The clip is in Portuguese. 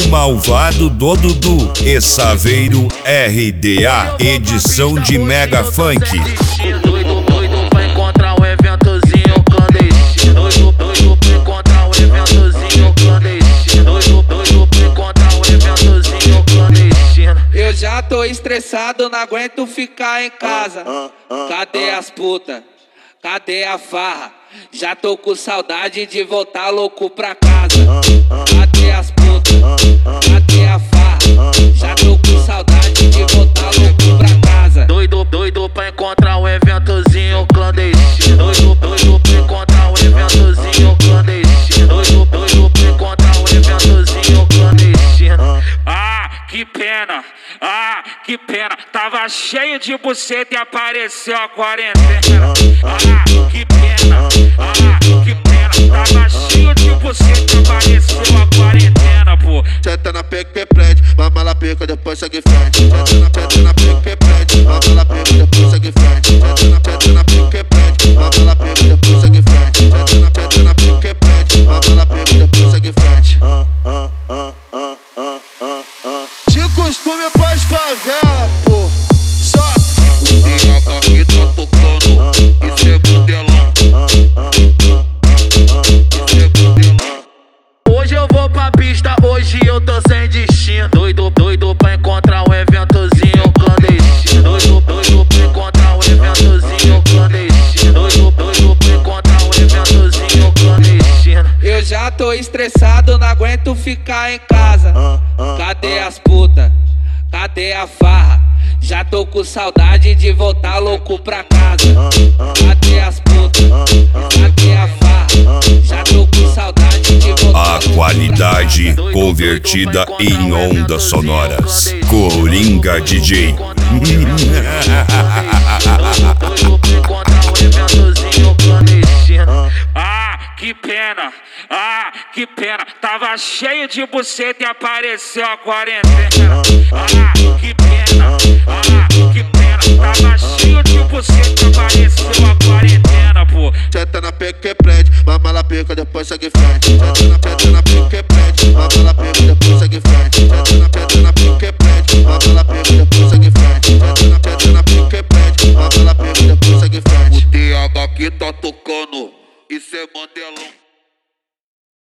malvado do Dudu e Saveiro RDA, edição de Mega Funk. Doido pra encontrar um eventozinho clandestino. Doido pra encontrar um eventozinho clandestino. Doido pra encontrar um eventozinho clandestino. Eu já tô estressado, não aguento ficar em casa. Cadê as putas? Cadê a farra? Já tô com saudade de voltar louco pra casa. Cadê as putas? Cadê a farra? Já tô com saudade de voltar louco pra casa. Doido pra encontrar um eventozinho clandestino. Doido pra encontrar um eventozinho clandestino. Doido pra encontrar um eventozinho clandestino. Que pena, que pena. Tava cheio de buceta e apareceu a quarentena. Que pena, que pena. Tava cheio de buceta e apareceu a quarentena, pô. Senta na pica que prende, mama na pica, depois segue frente. Senta na pica que prende, mama na pica, depois segue frente. Senta na pica que prende, mama na pica, depois segue frente. Senta na pica que prende, mama na pica, depois segue frente. De costume pras favela, pô. Só o que tá tocando, isso é modelão. Hoje eu vou pra pista, hoje eu tô sem destino. Doido pra encontrar um eventozinho clandestino. Doido pra encontrar um eventozinho clandestino. Doido pra encontrar um eventozinho clandestino. Eu já tô estressado, não aguento ficar em casa. Cadê as putas? Cadê a farra? Já tô com saudade de voltar louco pra casa. Cadê as putas? Cadê a farra? Já tô com saudade de voltar. A qualidade convertida em ondas sonoras. Coringa DJ. Que pena, que pena. Tava cheio de buceta e apareceu a quarentena. Que pena, que pena. Tava cheio de buceta e apareceu a quarentena, pô. senta na pica que prende, mama na pica, depois segue frente. Senta na pica que prende, mama na pica, depois segue frente. Senta na pica que prende, mama na pica, depois segue frente. Senta na pica que prende, mama na pica, depois segue frente. O TH que tá tocando, isso é modelão.